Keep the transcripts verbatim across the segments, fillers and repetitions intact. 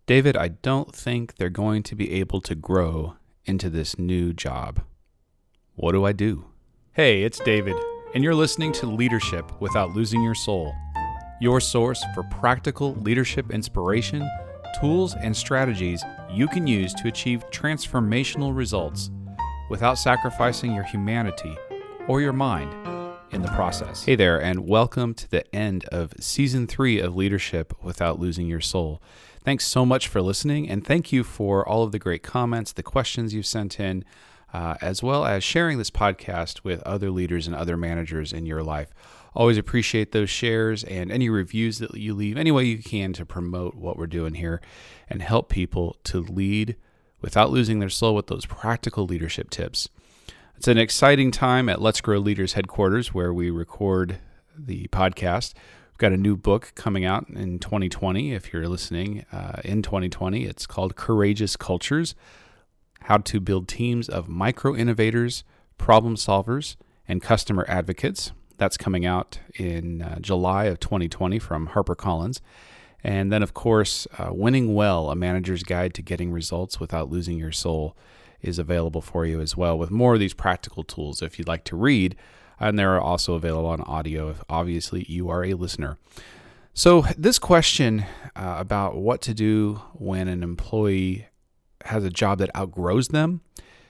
David, I don't think they're going to be able to grow into this new job. What do I do? Hey, it's David, and you're listening to Leadership Without Losing Your Soul, your source for practical leadership inspiration, tools, and strategies you can use to achieve transformational results without sacrificing your humanity or your mind in the process. Hey there, and welcome to the end of Season three of Leadership Without Losing Your Soul. Thanks so much for listening, and thank you for all of the great comments, the questions you've sent in, uh, as well as sharing this podcast with other leaders and other managers in your life. Always appreciate those shares and any reviews that you leave any way you can to promote what we're doing here and help people to lead without losing their soul with those practical leadership tips. It's an exciting time at Let's Grow Leaders headquarters where we record the podcast. We've got a new book coming out in twenty twenty. If you're listening uh, in twenty twenty, it's called Courageous Cultures: How to Build Teams of Micro-Innovators, Problem Solvers, and Customer Advocates. That's coming out in uh, July of twenty twenty from HarperCollins. And then, of course, uh, Winning Well, A Manager's Guide to Getting Results Without Losing Your Soul is available for you as well, with more of these practical tools if you'd like to read. And they're also available on audio if obviously you are a listener. So this question uh, about what to do when an employee has a job that outgrows them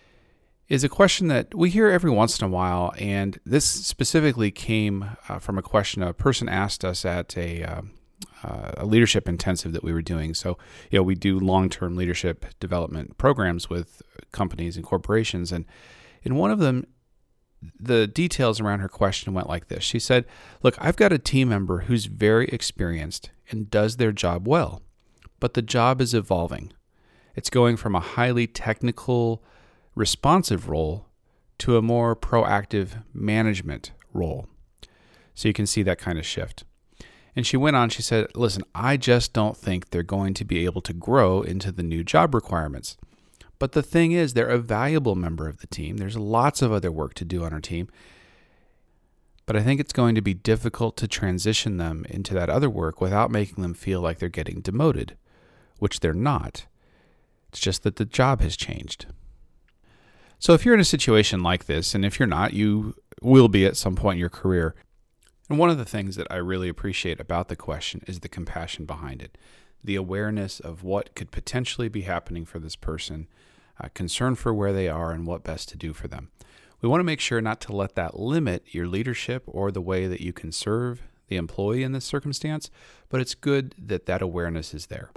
is a question that we hear every once in a while. And this specifically came uh, from a question a person asked us at a, uh, uh, a leadership intensive that we were doing. So, you know, we do long-term leadership development programs with companies and corporations. And in one of them, the details around her question went like this. She said, look, I've got a team member who's very experienced and does their job well, but the job is evolving. It's going from a highly technical, responsive role to a more proactive management role. So you can see that kind of shift. And she went on, she said, listen, I just don't think they're going to be able to grow into the new job requirements. But the thing is, they're a valuable member of the team. There's lots of other work to do on our team. But I think it's going to be difficult to transition them into that other work without making them feel like they're getting demoted, which they're not. It's just that the job has changed. So if you're in a situation like this, and if you're not, you will be at some point in your career. And one of the things that I really appreciate about the question is the compassion behind it, the awareness of what could potentially be happening for this person, uh, concern for where they are and what best to do for them. We want to make sure not to let that limit your leadership or the way that you can serve the employee in this circumstance, but it's good that that awareness is there.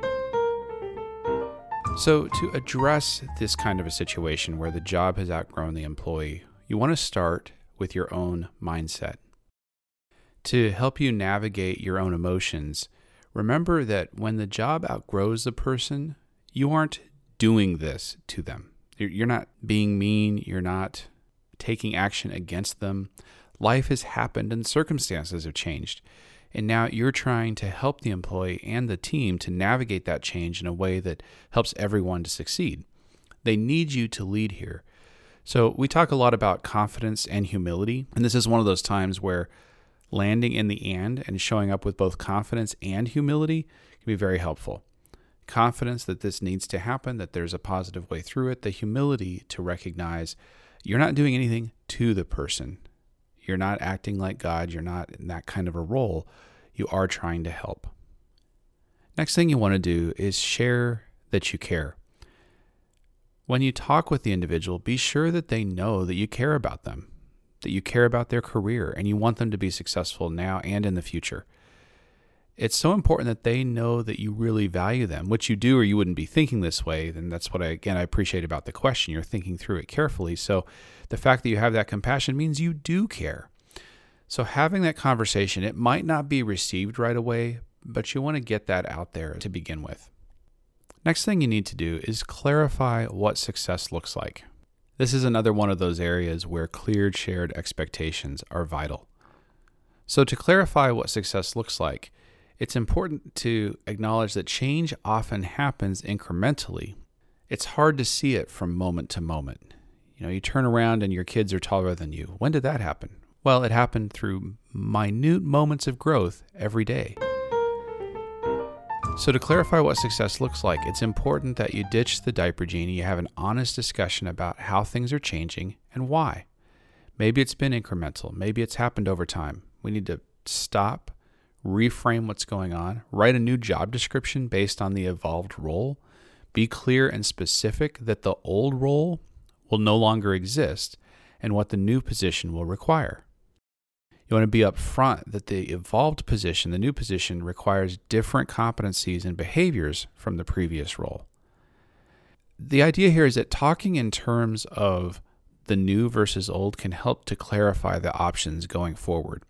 So to address this kind of a situation where the job has outgrown the employee, you want to start with your own mindset. To help you navigate your own emotions, remember that when the job outgrows the person, you aren't doing this to them. You're not being mean. You're not taking action against them. Life has happened and circumstances have changed. And now you're trying to help the employee and the team to navigate that change in a way that helps everyone to succeed. They need you to lead here. So we talk a lot about confidence and humility. And this is one of those times where landing in the and and showing up with both confidence and humility can be very helpful. Confidence that this needs to happen, that there's a positive way through it. The humility to recognize you're not doing anything to the person. You're not acting like God. You're not in that kind of a role. You are trying to help. Next thing you want to do is share that you care. When you talk with the individual, be sure that they know that you care about them, that you care about their career, and you want them to be successful now and in the future. It's so important that they know that you really value them, which you do, or you wouldn't be thinking this way. And that's what I, again, I appreciate about the question. You're thinking through it carefully. So the fact that you have that compassion means you do care. So having that conversation, it might not be received right away, but you want to get that out there to begin with. Next thing you need to do is clarify what success looks like. This is another one of those areas where clear shared expectations are vital. So to clarify what success looks like, it's important to acknowledge that change often happens incrementally. It's hard to see it from moment to moment. You know, you turn around and your kids are taller than you. When did that happen? Well, it happened through minute moments of growth every day. So to clarify what success looks like, it's important that you ditch the diaper genie. You have an honest discussion about how things are changing and why. Maybe it's been incremental. Maybe it's happened over time. We need to stop, reframe what's going on, write a new job description based on the evolved role, be clear and specific that the old role will no longer exist and what the new position will require. You want to be upfront that the evolved position, the new position, requires different competencies and behaviors from the previous role. The idea here is that talking in terms of the new versus old can help to clarify the options going forward.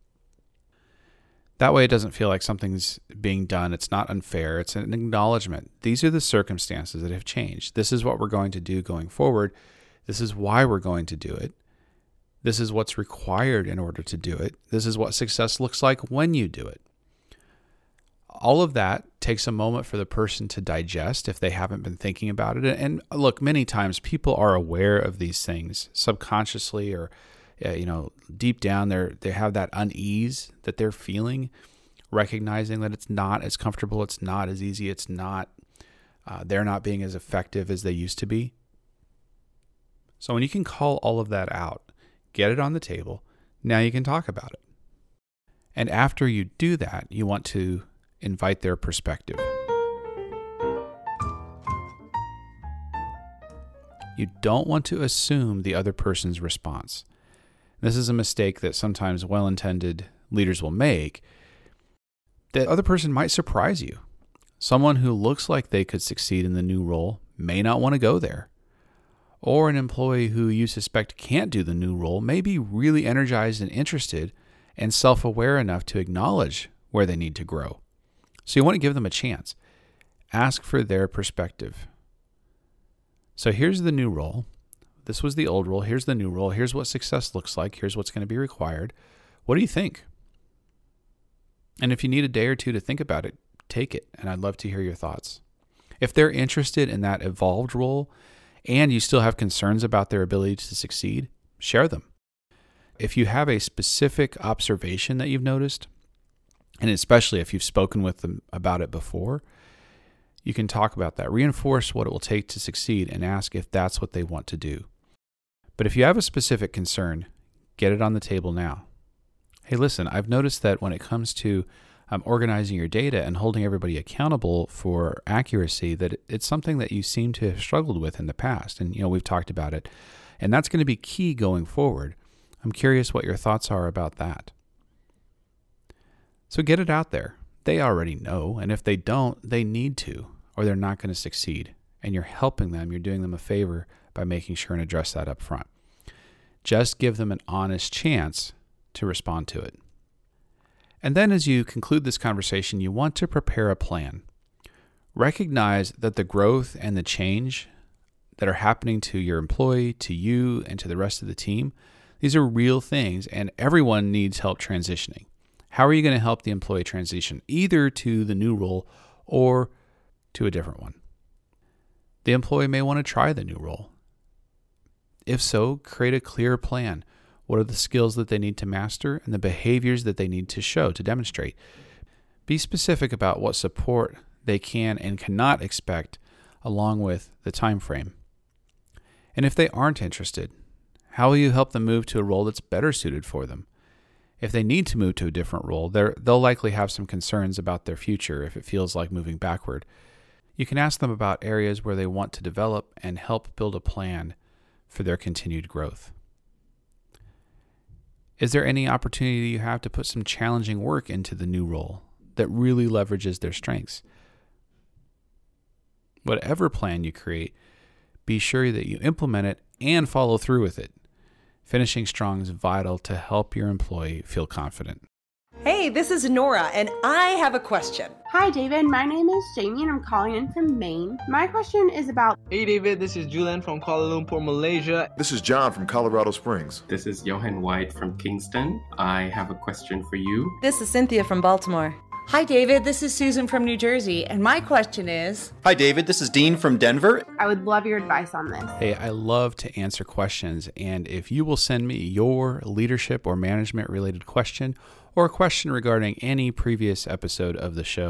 That way it doesn't feel like something's being done. It's not unfair. It's an acknowledgement. These are the circumstances that have changed. This is what we're going to do going forward. This is why we're going to do it. This is what's required in order to do it. This is what success looks like when you do it. All of that takes a moment for the person to digest if they haven't been thinking about it. And look, many times people are aware of these things subconsciously or uh, you know, deep down they they have that unease that they're feeling, recognizing that it's not as comfortable, it's not as easy, it's not, uh, they're not being as effective as they used to be. So when you can call all of that out, get it on the table, now you can talk about it. And after you do that, you want to invite their perspective. You don't want to assume the other person's response. This is a mistake that sometimes well-intended leaders will make. The other person might surprise you. Someone who looks like they could succeed in the new role may not want to go there. Or an employee who you suspect can't do the new role may be really energized and interested and self-aware enough to acknowledge where they need to grow. So you want to give them a chance. Ask for their perspective. So here's the new role. This was the old role. Here's the new role. Here's what success looks like. Here's what's going to be required. What do you think? And if you need a day or two to think about it, take it. And I'd love to hear your thoughts. If they're interested in that evolved role and you still have concerns about their ability to succeed, share them. If you have a specific observation that you've noticed, and especially if you've spoken with them about it before, you can talk about that. Reinforce what it will take to succeed and ask if that's what they want to do. But if you have a specific concern, get it on the table now. Hey, listen, I've noticed that when it comes to um, organizing your data and holding everybody accountable for accuracy, that it's something that you seem to have struggled with in the past. And, you know, we've talked about it. And that's going to be key going forward. I'm curious what your thoughts are about that. So get it out there. They already know. And if they don't, they need to, or they're not going to succeed. And you're helping them. You're doing them a favor by making sure and address that up front. Just give them an honest chance to respond to it. And then as you conclude this conversation, you want to prepare a plan. Recognize that the growth and the change that are happening to your employee, to you, and to the rest of the team, these are real things, and everyone needs help transitioning. How are you going to help the employee transition, either to the new role or to a different one? The employee may want to try the new role. If so, create a clear plan. What are the skills that they need to master and the behaviors that they need to show, to demonstrate? Be specific about what support they can and cannot expect, along with the time frame. And if they aren't interested, how will you help them move to a role that's better suited for them? If they need to move to a different role, they'll likely have some concerns about their future if it feels like moving backward. You can ask them about areas where they want to develop and help build a plan for their continued growth. Is there any opportunity you have to put some challenging work into the new role that really leverages their strengths? Whatever plan you create, be sure that you implement it and follow through with it. Finishing strong is vital to help your employee feel confident. Hey, this is Nora, and I have a question. Hi, David. My name is Jamie, and I'm calling in from Maine. My question is about... Hey, David. This is Julian from Kuala Lumpur, Malaysia. This is John from Colorado Springs. This is Johan White from Kingston. I have a question for you. This is Cynthia from Baltimore. Hi, David. This is Susan from New Jersey, and my question is... Hi, David. This is Dean from Denver. I would love your advice on this. Hey, I love to answer questions, and if you will send me your leadership or management-related question or a question regarding any previous episode of the show,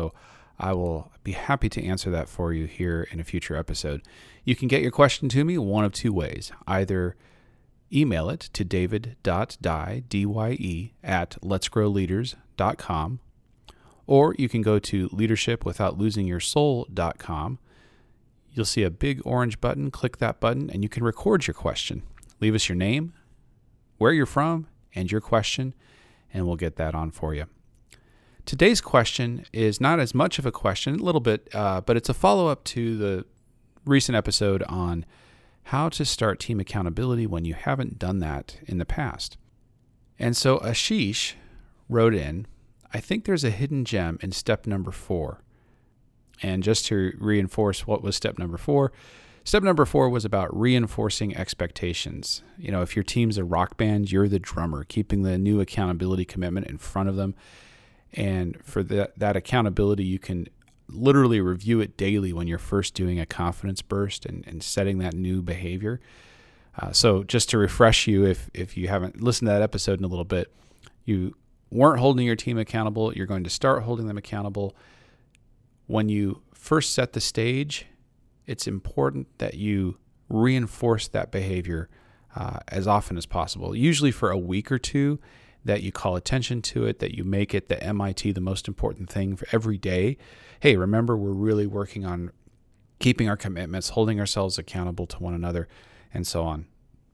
I will be happy to answer that for you here in a future episode. You can get your question to me one of two ways. Either email it to david.dye, D Y E, at letsgrowleaders dot com, or you can go to leadership without losing your soul dot com. You'll see a big orange button. Click that button, and you can record your question. Leave us your name, where you're from, and your question, and we'll get that on for you. Today's question is not as much of a question, a little bit, uh, but it's a follow-up to the recent episode on how to start team accountability when you haven't done that in the past. And so Ashish wrote in, I think there's a hidden gem in step number four. And just to reinforce what was step number four, step number four was about reinforcing expectations. You know, if your team's a rock band, you're the drummer, keeping the new accountability commitment in front of them. And for that, that accountability, you can literally review it daily when you're first doing a confidence burst and, and setting that new behavior. Uh, so just to refresh you, if if you haven't listened to that episode in a little bit, you weren't holding your team accountable. You're going to start holding them accountable. When you first set the stage, it's important that you reinforce that behavior uh, as often as possible, usually for a week or two, that you call attention to it, that you make it the M I T, the most important thing for every day. Hey, remember, we're really working on keeping our commitments, holding ourselves accountable to one another, and so on.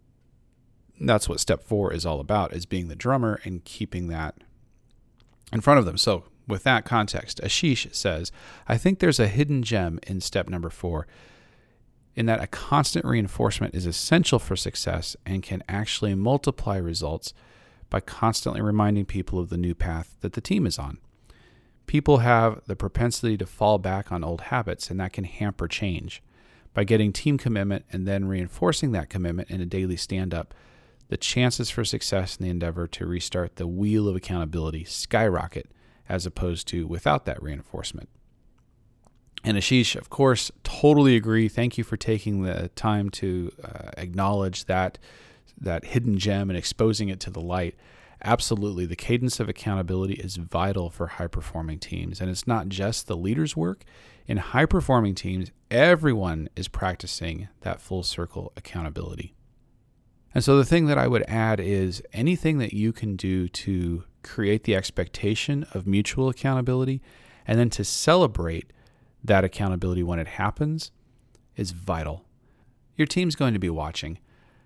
That's what step four is all about, is being the drummer and keeping that in front of them. So with that context, Ashish says, I think there's a hidden gem in step number four, in that a constant reinforcement is essential for success and can actually multiply results by constantly reminding people of the new path that the team is on. People have the propensity to fall back on old habits, and that can hamper change. By getting team commitment and then reinforcing that commitment in a daily stand-up, the chances for success in the endeavor to restart the wheel of accountability skyrocket, as opposed to without that reinforcement. And Ashish, of course, totally agree. Thank you for taking the time to uh, acknowledge that that hidden gem and exposing it to the light. Absolutely, the cadence of accountability is vital for high-performing teams. And it's not just the leader's work. In high-performing teams, everyone is practicing that full circle accountability. And so the thing that I would add is anything that you can do to create the expectation of mutual accountability and then to celebrate that accountability when it happens is vital. Your team's going to be watching.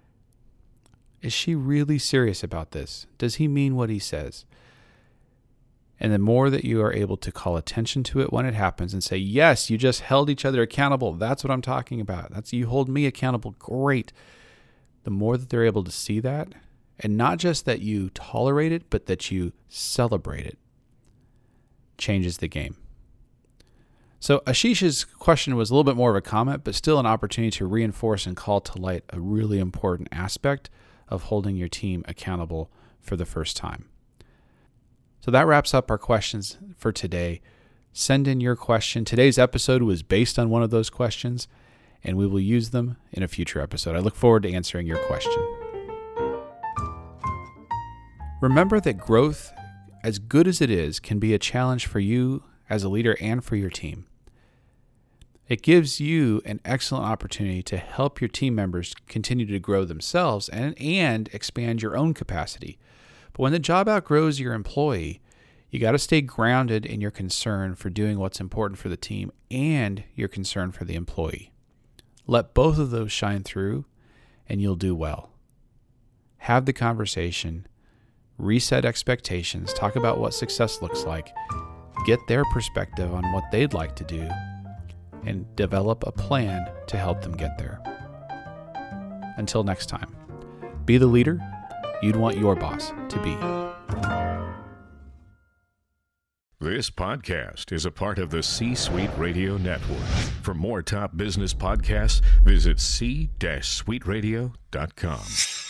Is she really serious about this? Does he mean what he says? And the more that you are able to call attention to it when it happens and say, yes, you just held each other accountable. That's what I'm talking about. That's you hold me accountable. Great. The more that they're able to see that, and not just that you tolerate it, but that you celebrate it, changes the game. So Ashish's question was a little bit more of a comment, but still an opportunity to reinforce and call to light a really important aspect of holding your team accountable for the first time. So that wraps up our questions for today. Send in your question. Today's episode was based on one of those questions, and we will use them in a future episode. I look forward to answering your question. Remember that growth, as good as it is, can be a challenge for you as a leader and for your team. It gives you an excellent opportunity to help your team members continue to grow themselves and, and expand your own capacity. But when the job outgrows your employee, you got to stay grounded in your concern for doing what's important for the team and your concern for the employee. Let both of those shine through, and you'll do well. Have the conversation, reset expectations, talk about what success looks like, get their perspective on what they'd like to do, and develop a plan to help them get there. Until next time, be the leader you'd want your boss to be. This podcast is a part of the C-Suite Radio Network. For more top business podcasts, visit c suite radio dot com.